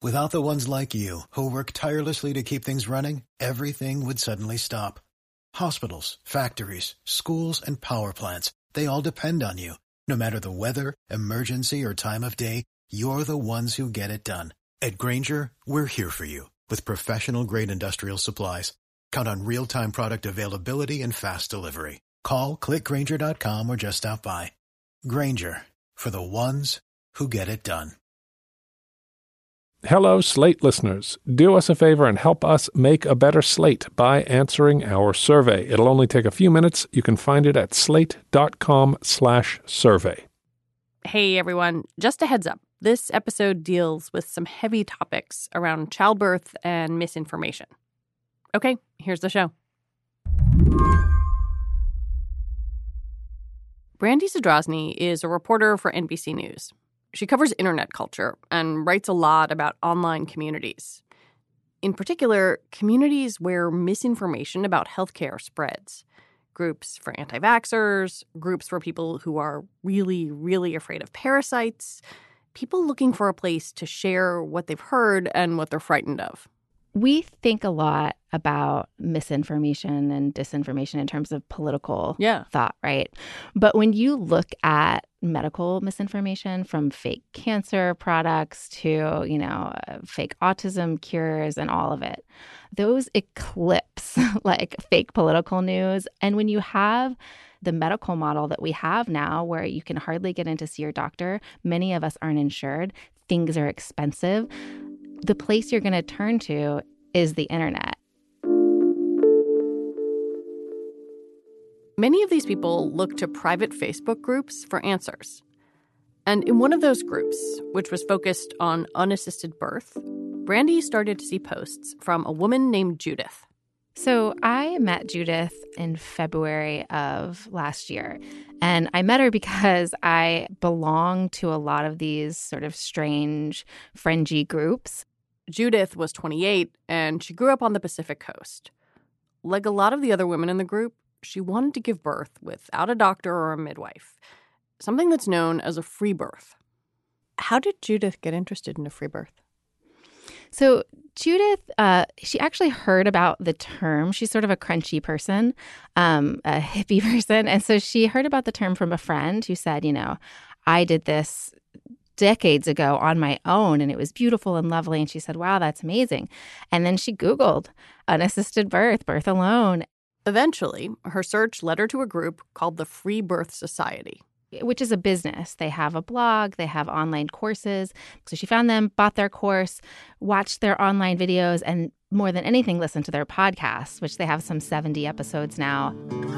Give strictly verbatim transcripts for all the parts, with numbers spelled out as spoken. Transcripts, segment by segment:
Without the ones like you, who work tirelessly to keep things running, everything would suddenly stop. Hospitals, factories, schools, and power plants, they all depend on you. No matter the weather, emergency, or time of day, you're the ones who get it done. At Grainger, we're here for you with professional-grade industrial supplies. Count on real-time product availability and fast delivery. Call, click Grainger dot com, or just stop by. Grainger, for the ones who get it done. Hello, Slate listeners. Do us a favor and help us make a better Slate by answering our survey. It'll only take a few minutes. You can find it at slate.com slash survey. Hey, everyone. Just a heads up. This episode deals with some heavy topics around childbirth and misinformation. Okay, here's the show. Brandy Zadrozny is a reporter for N B C News. She covers internet culture and writes a lot about online communities. In particular, communities where misinformation about healthcare spreads. Groups for anti-vaxxers, groups for people who are really, really afraid of parasites, people looking for a place to share what they've heard and what they're frightened of. We think a lot about misinformation and disinformation in terms of political yeah. thought, right? But when you look at medical misinformation, from fake cancer products to, you know, fake autism cures and all of it, those eclipse like fake political news. And when you have the medical model that we have now, where you can hardly get in to see your doctor, many of us aren't insured, things are expensive, the place you're going to turn to is the internet. Many of these people look to private Facebook groups for answers. And in one of those groups, which was focused on unassisted birth, Brandy started to see posts from a woman named Judith. So I met Judith in February of last year, and I met her because I belong to a lot of these sort of strange, fringy groups. Judith was twenty-eight, and she grew up on the Pacific Coast. Like a lot of the other women in the group, she wanted to give birth without a doctor or a midwife, something that's known as a free birth. How did Judith get interested in a free birth? So Judith, uh, she actually heard about the term. She's sort of a crunchy person, um, a hippie person. And so she heard about the term from a friend who said, you know, I did this decades ago on my own, and it was beautiful and lovely. And she said, wow, that's amazing. And then she Googled unassisted birth, birth alone. Eventually, her search led her to a group called the Free Birth Society, which is a business. They have a blog, they have online courses. So she found them, bought their course, watched their online videos, and more than anything, listened to their podcasts, which they have some seventy episodes now.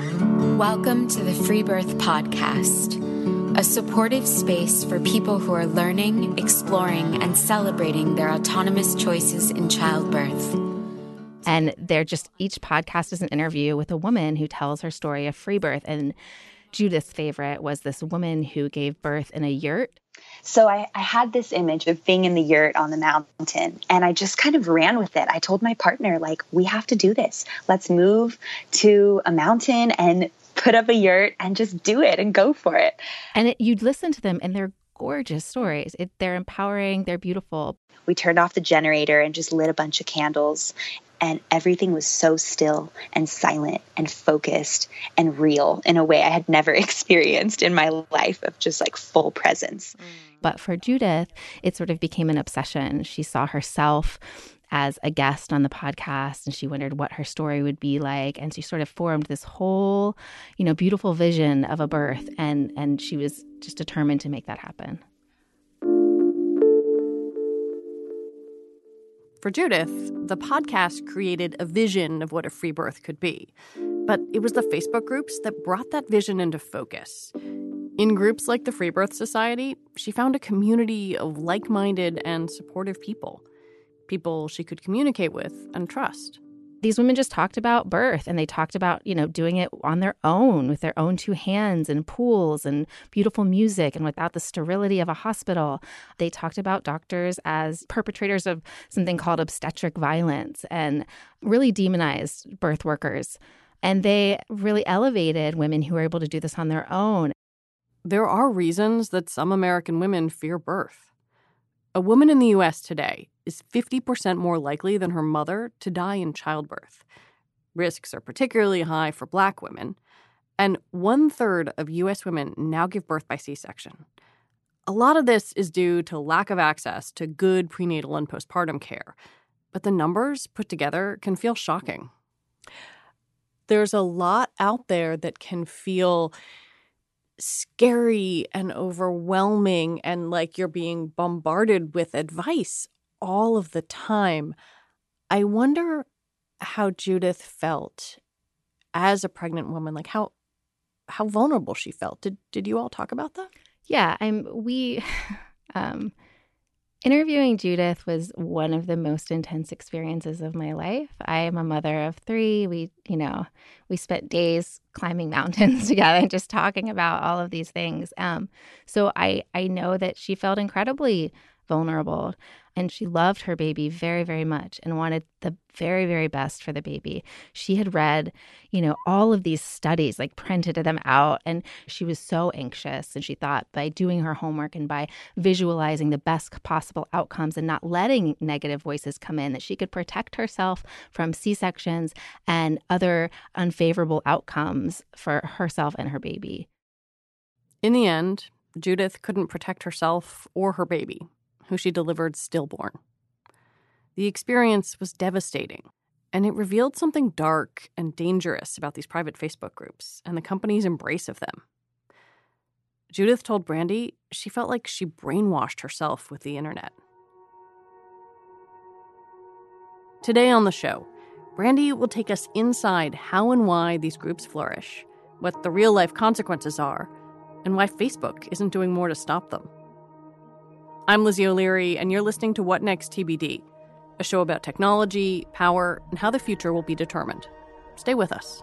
Welcome to the Free Birth Podcast, a supportive space for people who are learning, exploring, and celebrating their autonomous choices in childbirth. And they're just, each podcast is an interview with a woman who tells her story of free birth. And Judith's favorite was this woman who gave birth in a yurt. So I, I had this image of being in the yurt on the mountain, and I just kind of ran with it. I told my partner, like, we have to do this. Let's move to a mountain and put up a yurt and just do it and go for it. And it, you'd listen to them, and they're gorgeous stories. It, they're empowering. They're beautiful. We turned off the generator and just lit a bunch of candles. And everything was so still and silent and focused and real in a way I had never experienced in my life, of just like full presence. But for Judith, it sort of became an obsession. She saw herself as a guest on the podcast, and she wondered what her story would be like. And she sort of formed this whole, you know, beautiful vision of a birth. And, and she was just determined to make that happen. For Judith, the podcast created a vision of what a free birth could be. But it was the Facebook groups that brought that vision into focus. In groups like the Free Birth Society, she found a community of like-minded and supportive people. People she could communicate with and trust. These women just talked about birth, and they talked about, you know, doing it on their own with their own two hands and pools and beautiful music and without the sterility of a hospital. They talked about doctors as perpetrators of something called obstetric violence and really demonized birth workers. And they really elevated women who were able to do this on their own. There are reasons that some American women fear birth. A woman in the U S today is fifty percent more likely than her mother to die in childbirth. Risks are particularly high for Black women. And one-third of U S women now give birth by C-section. A lot of this is due to lack of access to good prenatal and postpartum care. But the numbers put together can feel shocking. There's a lot out there that can feel scary and overwhelming and like you're being bombarded with advice all of the time. I wonder how Judith felt as a pregnant woman, like how how vulnerable she felt. Did did you all talk about that? Yeah, I'm we um interviewing Judith was one of the most intense experiences of my life. I am a mother of three. We, you know, we spent days climbing mountains together, just talking about all of these things. Um, so I, I know that she felt incredibly vulnerable, and she loved her baby very, very much and wanted the very, very best for the baby. She had read, you know, all of these studies, like printed them out, and she was so anxious. And she thought by doing her homework and by visualizing the best possible outcomes and not letting negative voices come in, that she could protect herself from C-sections and other unfavorable outcomes for herself and her baby. In the end, Judith couldn't protect herself or her baby, who she delivered stillborn. The experience was devastating, and it revealed something dark and dangerous about these private Facebook groups and the company's embrace of them. Judith told Brandy she felt like she brainwashed herself with the internet. Today on the show, Brandy will take us inside how and why these groups flourish, what the real-life consequences are, and why Facebook isn't doing more to stop them. I'm Lizzie O'Leary, and you're listening to What Next T B D, a show about technology, power, and how the future will be determined. Stay with us.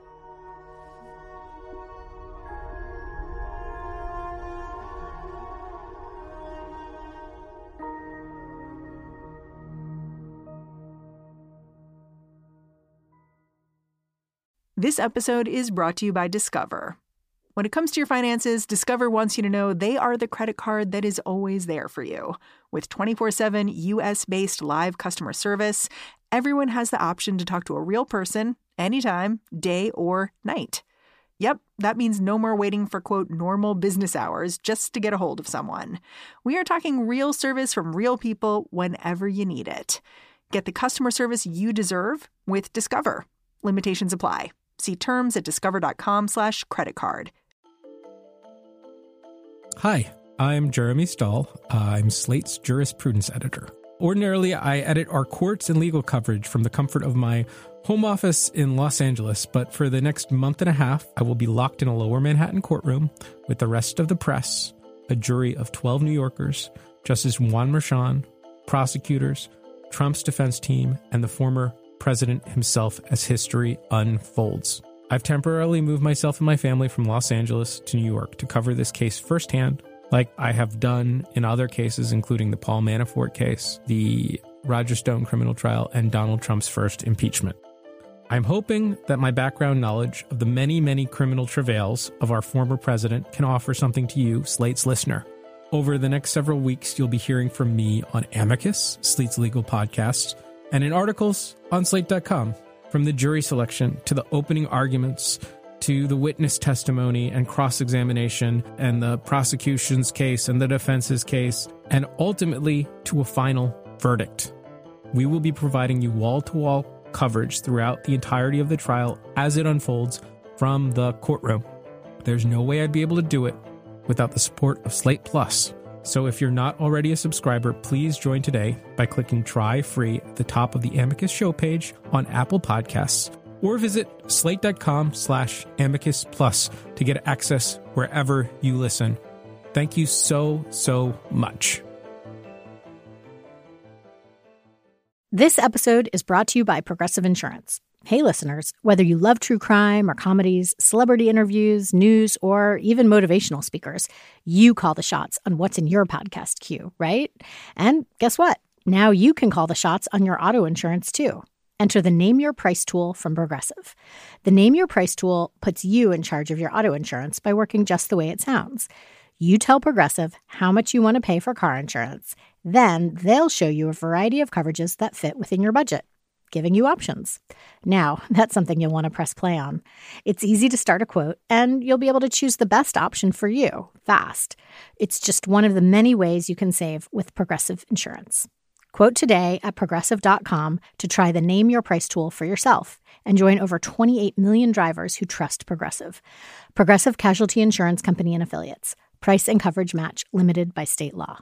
This episode is brought to you by Discover. When it comes to your finances, Discover wants you to know they are the credit card that is always there for you. With twenty-four seven U S-based live customer service, everyone has the option to talk to a real person anytime, day or night. Yep, that means no more waiting for, quote, normal business hours just to get a hold of someone. We are talking real service from real people whenever you need it. Get the customer service you deserve with Discover. Limitations apply. See terms at discover.com slash credit card. Hi, I'm Jeremy Stahl. I'm Slate's jurisprudence editor. Ordinarily, I edit our courts and legal coverage from the comfort of my home office in Los Angeles, but for the next month and a half, I will be locked in a lower Manhattan courtroom with the rest of the press, a jury of twelve New Yorkers, Justice Juan Merchan, prosecutors, Trump's defense team, and the former president himself as history unfolds. I've temporarily moved myself and my family from Los Angeles to New York to cover this case firsthand, like I have done in other cases, including the Paul Manafort case, the Roger Stone criminal trial, and Donald Trump's first impeachment. I'm hoping that my background knowledge of the many, many criminal travails of our former president can offer something to you, Slate's listener. Over the next several weeks, you'll be hearing from me on Amicus, Slate's legal podcast, and in articles on Slate dot com. From the jury selection to the opening arguments to the witness testimony and cross-examination and the prosecution's case and the defense's case, and ultimately to a final verdict. We will be providing you wall-to-wall coverage throughout the entirety of the trial as it unfolds from the courtroom. There's no way I'd be able to do it without the support of Slate Plus. So if you're not already a subscriber, please join today by clicking try free at the top of the Amicus show page on Apple Podcasts, or visit slate.com slash amicus plus to get access wherever you listen. Thank you so, so much. This episode is brought to you by Progressive Insurance. Hey, listeners, whether you love true crime or comedies, celebrity interviews, news, or even motivational speakers, you call the shots on what's in your podcast queue, right? And guess what? Now you can call the shots on your auto insurance, too. Enter the Name Your Price tool from Progressive. The Name Your Price tool puts you in charge of your auto insurance by working just the way it sounds. You tell Progressive how much you want to pay for car insurance. Then they'll show you a variety of coverages that fit within your budget, giving you options. Now, that's something you'll want to press play on. It's easy to start a quote, and you'll be able to choose the best option for you fast. It's just one of the many ways you can save with Progressive Insurance. Quote today at progressive dot com to try the Name Your Price tool for yourself and join over twenty-eight million drivers who trust Progressive. Progressive Casualty Insurance Company and Affiliates. Price and coverage match limited by state law.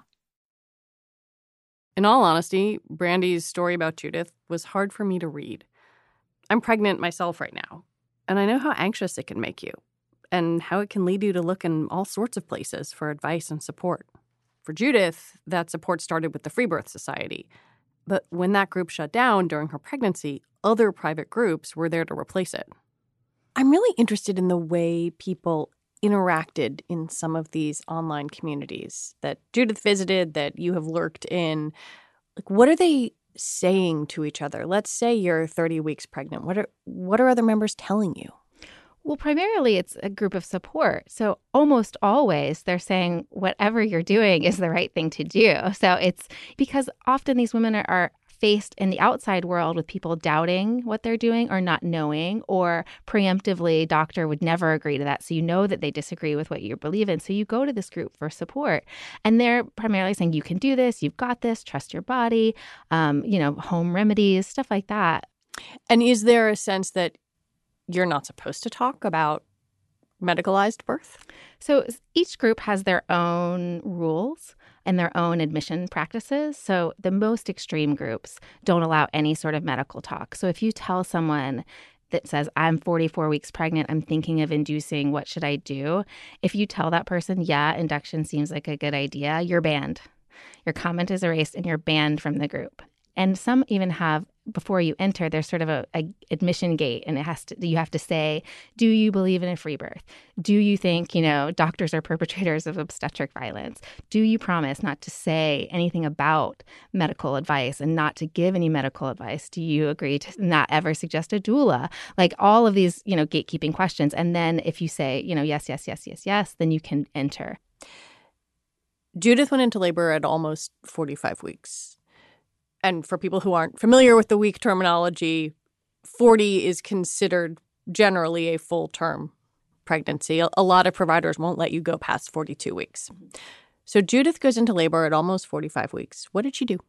In all honesty, Brandy's story about Judith was hard for me to read. I'm pregnant myself right now, and I know how anxious it can make you and how it can lead you to look in all sorts of places for advice and support. For Judith, that support started with the Free Birth Society. But when that group shut down during her pregnancy, other private groups were there to replace it. I'm really interested in the way people interacted in some of these online communities that Judith visited, that you have lurked in. Like, what are they saying to each other? Let's say you're thirty weeks pregnant. What are what are other members telling you? Well, primarily it's a group of support. So almost always they're saying whatever you're doing is the right thing to do. So it's because often these women are, are faced in the outside world with people doubting what they're doing or not knowing, or preemptively doctor would never agree to that. So you know that they disagree with what you believe in. So you go to this group for support. And they're primarily saying, you can do this, you've got this, trust your body, um, you know, home remedies, stuff like that. And is there a sense that you're not supposed to talk about medicalized birth? So each group has their own rules and their own admission practices. So the most extreme groups don't allow any sort of medical talk. So if you tell someone that says, I'm forty-four weeks pregnant, I'm thinking of inducing, what should I do? If you tell that person, yeah, induction seems like a good idea, you're banned. Your comment is erased and you're banned from the group. And some even have, before you enter, there's sort of a, a admission gate, and it has to, you have to say, do you believe in a free birth? Do you think, you know, doctors are perpetrators of obstetric violence? Do you promise not to say anything about medical advice and not to give any medical advice? Do you agree to not ever suggest a doula? Like all of these, you know, gatekeeping questions. And then if you say, you know, yes, yes, yes, yes, yes, then you can enter. Judith went into labor at almost forty-five weeks. And for people who aren't familiar with the week terminology, forty is considered generally a full-term pregnancy. A lot of providers won't let you go past forty-two weeks. So Judith goes into labor at almost forty-five weeks. What did she do?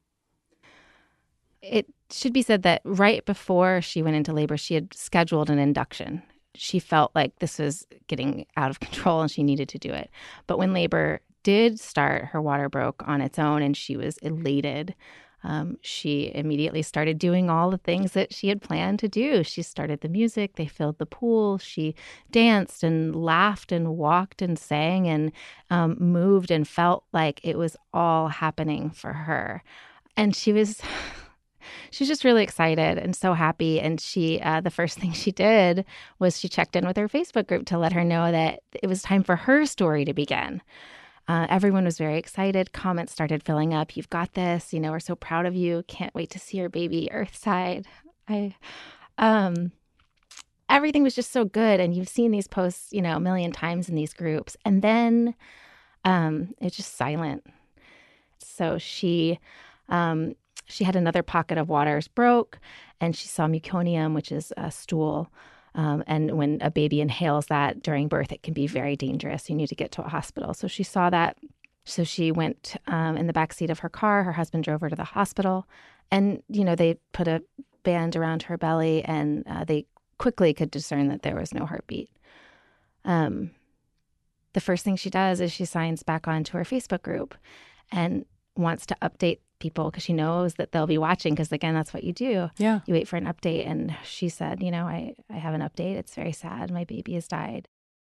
It should be said that right before she went into labor, she had scheduled an induction. She felt like this was getting out of control and she needed to do it. But when labor did start, her water broke on its own and she was elated. Um, she immediately started doing all the things that she had planned to do. She started the music, they filled the pool, she danced and laughed and walked and sang and um, moved and felt like it was all happening for her. And she was... She was just really excited and so happy. And she, uh, the first thing she did was she checked in with her Facebook group to let her know that it was time for her story to begin. Uh, everyone was very excited. Comments started filling up. You've got this. You know, we're so proud of you. Can't wait to see your baby Earthside. I, um, everything was just so good. And you've seen these posts, you know, a million times in these groups. And then um, it's just silent. So she... Um, She had another pocket of waters broke, and she saw meconium, which is a stool. Um, and when a baby inhales that during birth, it can be very dangerous. You need to get to a hospital. So she saw that. So she went um, in the backseat of her car. Her husband drove her to the hospital. And, you know, they put a band around her belly, and uh, they quickly could discern that there was no heartbeat. Um, the first thing she does is she signs back onto her Facebook group and wants to update people because she knows that they'll be watching, because again, that's what you do. Yeah. You wait for an update. And she said, you know, I, I have an update. It's very sad. My baby has died.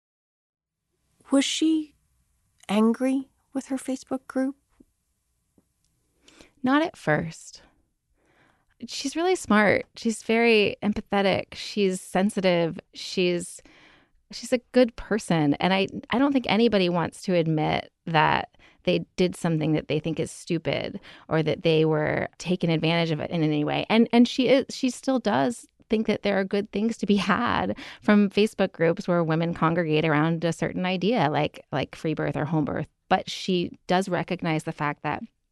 Was she angry with her Facebook group? Not at first. She's really smart. She's very empathetic. She's sensitive. She's she's a good person. And I, I don't think anybody wants to admit that they did something that they think is stupid or that they were taken advantage of it in any way. And and she is, she still does think that there are good things to be had from Facebook groups where women congregate around a certain idea, like like free birth or home birth. But she does recognize the fact that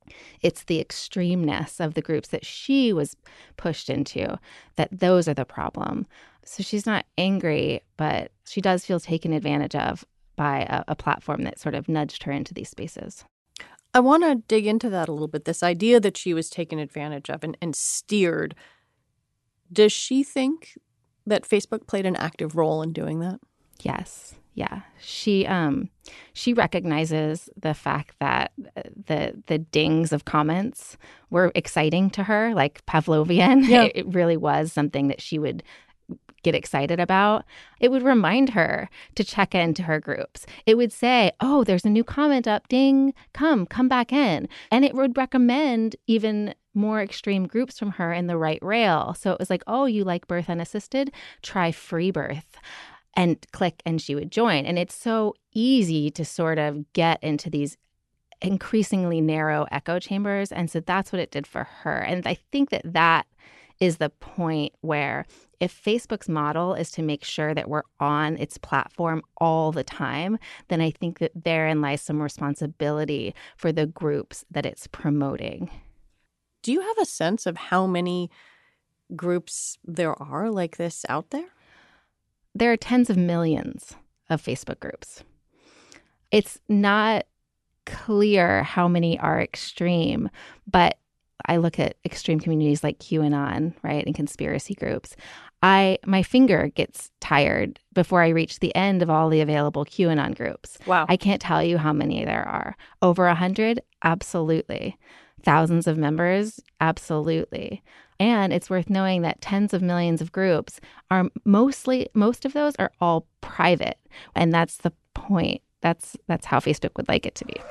It's the extremeness of the groups that she was pushed into, that those are the problem. So she's not angry, but she does feel taken advantage of by a, a platform that sort of nudged her into these spaces. I want to dig into that a little bit, this idea that she was taken advantage of and, and steered. Does she think that Facebook played an active role in doing that? Yes. Yeah. She um she recognizes the fact that the the dings of comments were exciting to her, like Pavlovian. Yeah. It, it really was something that she would get excited about. It would remind her to check into her groups. It would say, oh, there's a new comment up. Ding, come, come back in. And it would recommend even more extreme groups from her in the right rail. So it was like, oh, you like birth unassisted? Try free birth. And click, and she would join. And it's so easy to sort of get into these increasingly narrow echo chambers. And so that's what it did for her. And I think that that is the point where if Facebook's model is to make sure that we're on its platform all the time, then I think that therein lies some responsibility for the groups that it's promoting. Do you have a sense of how many groups there are like this out there? There are tens of millions of Facebook groups. It's not clear how many are extreme, but I look at extreme communities like QAnon, right, and conspiracy groups. I my finger gets tired before I reach the end of all the available QAnon groups. Wow. I can't tell you how many there are. Over a hundred? Absolutely. Thousands of members? Absolutely. And it's worth knowing that tens of millions of groups are mostly, most of those are all private. And that's the point. That's that's how Facebook would like it to be.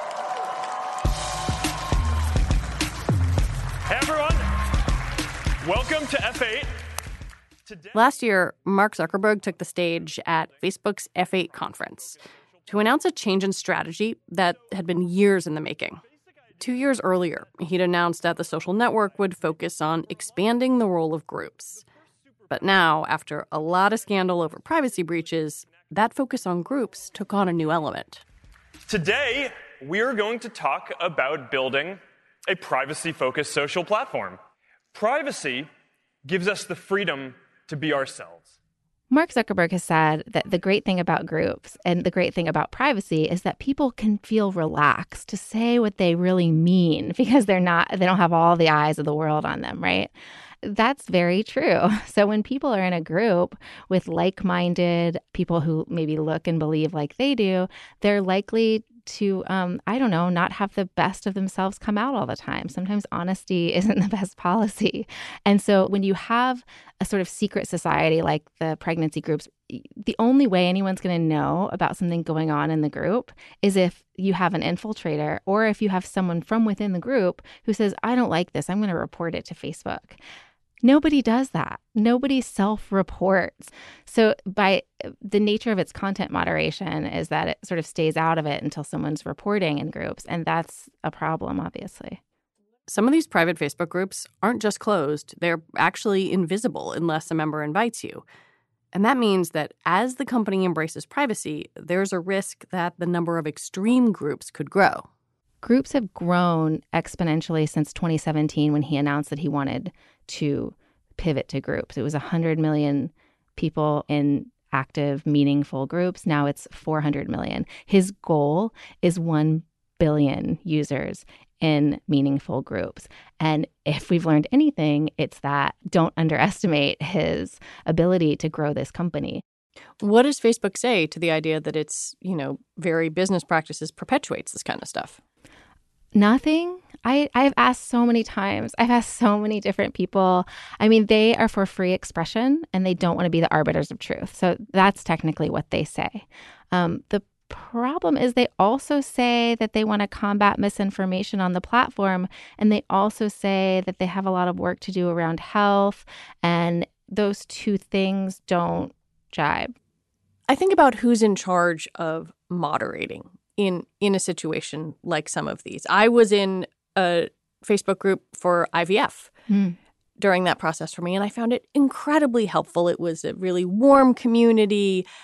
Hey, everyone. Welcome to F eight. Today- Last year, Mark Zuckerberg took the stage at Facebook's F eight conference to announce a change in strategy that had been years in the making. Two years earlier, he'd announced that the social network would focus on expanding the role of groups. But now, after a lot of scandal over privacy breaches, that focus on groups took on a new element. Today, we're going to talk about building a privacy-focused social platform. Privacy gives us the freedom to be ourselves. Mark Zuckerberg has said that the great thing about groups and the great thing about privacy is that people can feel relaxed to say what they really mean because they're not, they don't have all the eyes of the world on them, right? That's very true. So when people are in a group with like-minded people who maybe look and believe like they do, they're likely to, um, I don't know, not have the best of themselves come out all the time. Sometimes honesty isn't the best policy. And so when you have a sort of secret society like the pregnancy groups, the only way anyone's going to know about something going on in the group is if you have an infiltrator or if you have someone from within the group who says, I don't like this, I'm going to report it to Facebook. Nobody does that. Nobody self-reports. So by the nature of its content moderation is that it sort of stays out of it until someone's reporting in groups. And that's a problem, obviously. Some of these private Facebook groups aren't just closed. They're actually invisible unless a member invites you. And that means that as the company embraces privacy, there's a risk that the number of extreme groups could grow. Groups have grown exponentially since twenty seventeen when he announced that he wanted to pivot to groups. It was one hundred million people in active, meaningful groups. Now it's four hundred million. His goal is one billion users in meaningful groups. And if we've learned anything, it's that don't underestimate his ability to grow this company. What does Facebook say to the idea that its, you know, very business practices perpetuates this kind of stuff? Nothing. I, I've asked so many times. I've asked so many different people. I mean, they are for free expression and they don't want to be the arbiters of truth. So that's technically what they say. Um, the problem is they also say that they want to combat misinformation on the platform. And they also say that they have a lot of work to do around health. And those two things don't jibe. I think about who's in charge of moderating in in a situation like some of these. I was in a Facebook group for I V F mm. during that process for me, and I found it incredibly helpful. It was a really warm community,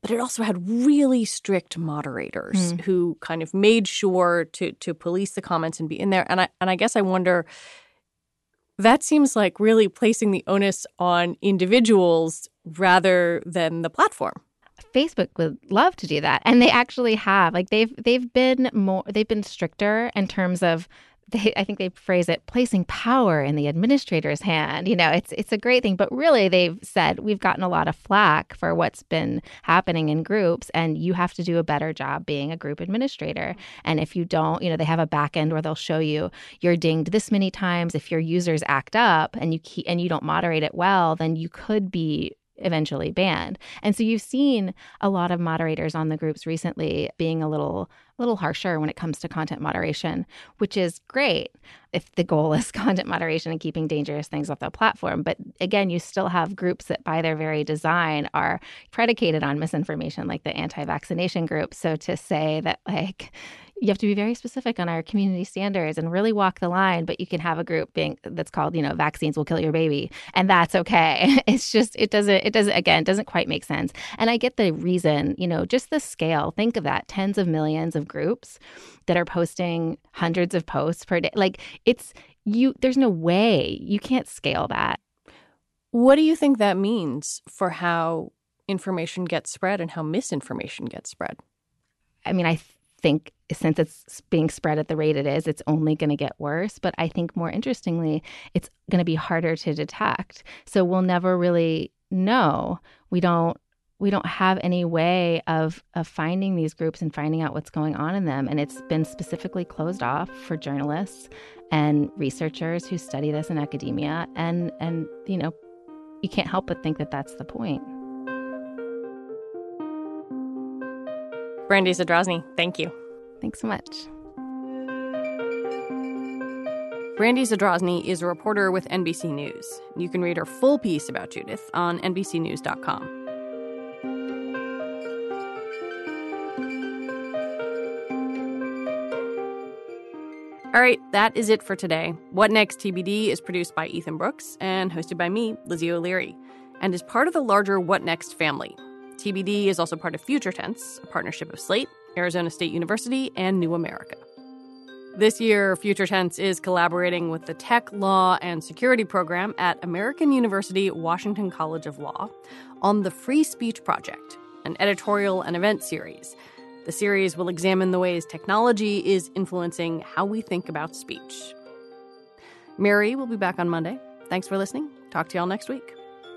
but it also had really strict moderators Mm. who kind of made sure to to police the comments and be in there. And I and I guess I wonder, that seems like really placing the onus on individuals rather than the platform. Facebook would love to do that, and they actually have. Like they've they've been more they've been stricter in terms of. They, I think they phrase it placing power in the administrator's hand. You know, it's it's a great thing. But really, they've said we've gotten a lot of flack for what's been happening in groups, and you have to do a better job being a group administrator. And if you don't, you know, they have a back end where they'll show you you're dinged this many times. If your users act up and you keep, and you don't moderate it well, then you could be eventually banned. And so you've seen a lot of moderators on the groups recently being a little little harsher when it comes to content moderation, which is great if the goal is content moderation and keeping dangerous things off the platform. But again, you still have groups that by their very design are predicated on misinformation, like the anti-vaccination group. So to say that, like, you have to be very specific on our community standards and really walk the line, but you can have a group being that's called, you know, vaccines will kill your baby, and that's okay. It's just, it doesn't, it doesn't, again, doesn't quite make sense. And I get the reason, you know, just the scale. Think of that, tens of millions of groups that are posting hundreds of posts per day. Like it's, you, there's no way you can't scale that. What do you think that means for how information gets spread and how misinformation gets spread? I mean, I th- think since it's being spread at the rate it is, it's only going to get worse. But I think more interestingly, it's going to be harder to detect. So we'll never really know. We don't we don't have any way of of finding these groups and finding out what's going on in them. And it's been specifically closed off for journalists and researchers who study this in academia. And, and you know, you can't help but think that that's the point. Brandy Zadrozny, thank you. Thanks so much. Brandy Zadrozny is a reporter with N B C News. You can read her full piece about Judith on N B C news dot com. All right, that is it for today. What Next T B D is produced by Ethan Brooks and hosted by me, Lizzie O'Leary, and is part of the larger What Next family. T B D is also part of Future Tense, a partnership of Slate, Arizona State University, and New America. This year, Future Tense is collaborating with the Tech, Law, and Security program at American University Washington College of Law on the Free Speech Project, an editorial and event series. The series will examine the ways technology is influencing how we think about speech. Mary will be back on Monday. Thanks for listening. Talk to y'all next week.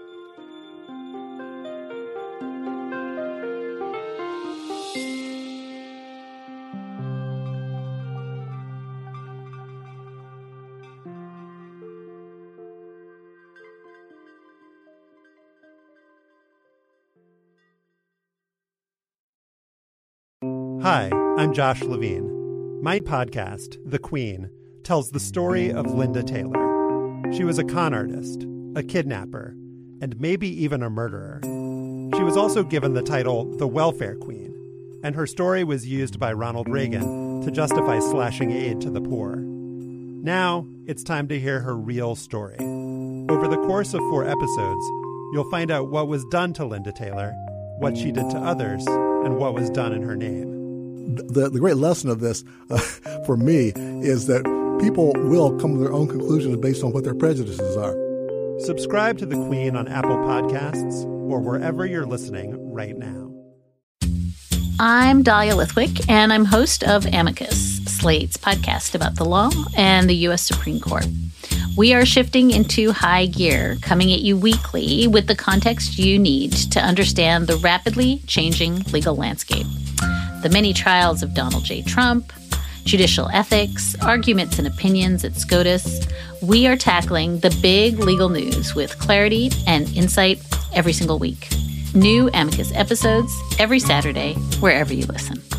Hi, I'm Josh Levine. My podcast, The Queen, tells the story of Linda Taylor. She was a con artist, a kidnapper, and maybe even a murderer. She was also given the title the Welfare Queen, and her story was used by Ronald Reagan to justify slashing aid to the poor. Now, it's time to hear her real story. Over the course of four episodes, you'll find out what was done to Linda Taylor, what she did to others, and what was done in her name. The, the great lesson of this uh, for me is that people will come to their own conclusions based on what their prejudices are. Subscribe to The Queen on Apple Podcasts or wherever you're listening right now. I'm Dahlia Lithwick, and I'm host of Amicus, Slate's podcast about the law and the U S Supreme Court. We are shifting into high gear, coming at you weekly with the context you need to understand the rapidly changing legal landscape. The many trials of Donald J. Trump, judicial ethics, arguments and opinions at SCOTUS. We are tackling the big legal news with clarity and insight every single week. New Amicus episodes every Saturday, wherever you listen.